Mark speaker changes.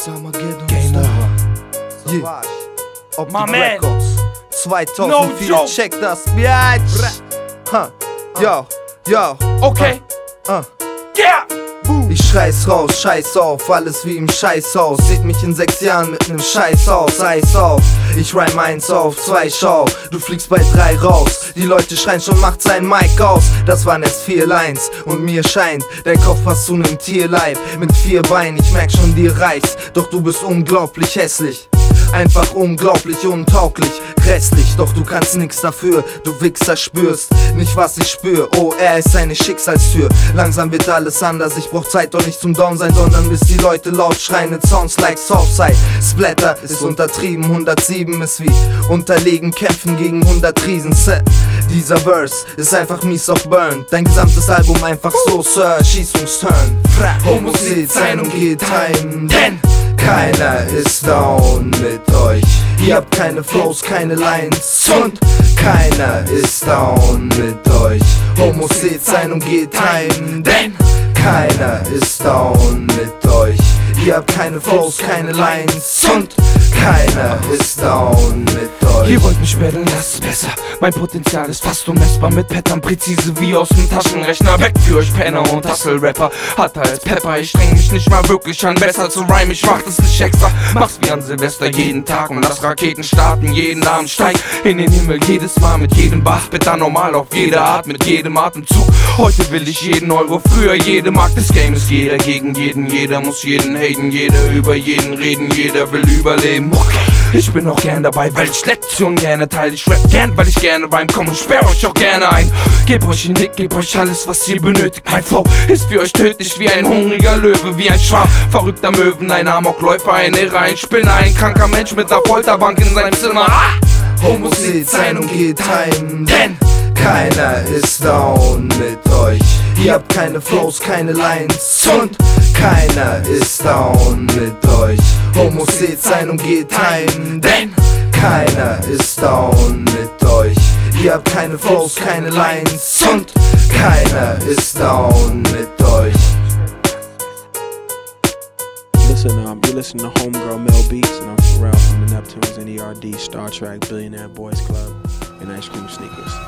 Speaker 1: das Armageddon.
Speaker 2: Game over.
Speaker 1: Yeah. Optik
Speaker 3: My man.
Speaker 1: Records. 2004,
Speaker 3: No joke.
Speaker 1: check das, Bitch. Yo, yo.
Speaker 3: Okay. Yeah.
Speaker 1: Ich scheiß raus, scheiß auf, alles wie im Scheißhaus. Seht mich in 6 Jahren mit nem Scheißhaus, Eis auf. Ich rhyme 1 auf 2, schau, du fliegst bei 3 raus. Die Leute schreien schon, macht sein Mic aus. Das waren erst 4 Lines und mir scheint, dein Kopf passt zu nem Tierleib mit 4 Beinen. Ich merk schon, dir reicht's, doch du bist unglaublich hässlich. Einfach unglaublich untauglich, grässlich, doch du kannst nix dafür, du Wichser spürst nicht was ich spür, oh er ist eine Schicksalstür. Langsam wird alles anders, ich brauch Zeit doch nicht zum Down sein, sondern bis die Leute laut schreien, it sounds like Southside. Splatter ist untertrieben, 107 ist wie unterlegen, kämpfen gegen 100 Riesen. Dieser Verse ist einfach mies auf Burn, dein gesamtes Album einfach so, Sir, Schießungsturn. Homoset sein und geht heim, denn keiner ist down mit euch. Ihr habt keine Flows, keine Lines und keiner ist down mit euch. Homoset sein und geht heim, denn keiner ist down mit euch. Ihr habt keine Flows, keine Lines und keiner ist down mit euch.
Speaker 3: Ihr wollt mich battlen, das ist besser. Mein Potenzial ist fast unmessbar. Mit Pattern präzise wie aus dem Taschenrechner. Weg für euch Penner und Hustle-Rapper. Hatte als Pepper, ich streng mich nicht mal wirklich an. Besser zu rhyme, ich mach das nicht extra. Mach's wie an Silvester jeden Tag und lass Raketen starten. Jeden Abend steig in den Himmel, jedes Mal mit jedem Bach. Bitte normal auf jede Art, mit jedem Atemzug. Heute will ich jeden Euro, früher jede Mark. Das Game ist jeder gegen jeden, jeder muss jeden haten. Jeder über jeden reden, jeder will überleben. Ich bin auch gern dabei, weil ich Lektion gerne teile. Ich rap gern, weil ich gerne rhyme, komm und sperr euch auch gerne ein. Gebt euch den Nick, gebt euch alles, was ihr benötigt. Mein Flow ist für euch tödlich wie ein hungriger Löwe, wie ein Schwarm, verrückter Möwen, ein Amokläufer, ein Irrer, ein Spinner, ein kranker Mensch mit einer Folterbank in seinem Zimmer.
Speaker 1: Homoset sein und geht heim, denn keiner ist down mit euch. Ihr habt keine Flows, keine Lines und keiner ist down mit euch. Homoset sein und geht heim, denn keiner ist down mit euch. Ihr habt keine Flows, keine Lines und keiner ist down mit euch.
Speaker 2: You listen to Homegirl Mel Beats, and I'm Pharrell from the Neptunes, NERD, Star Trek, Billionaire Boys Club, and Ice Cream Sneakers.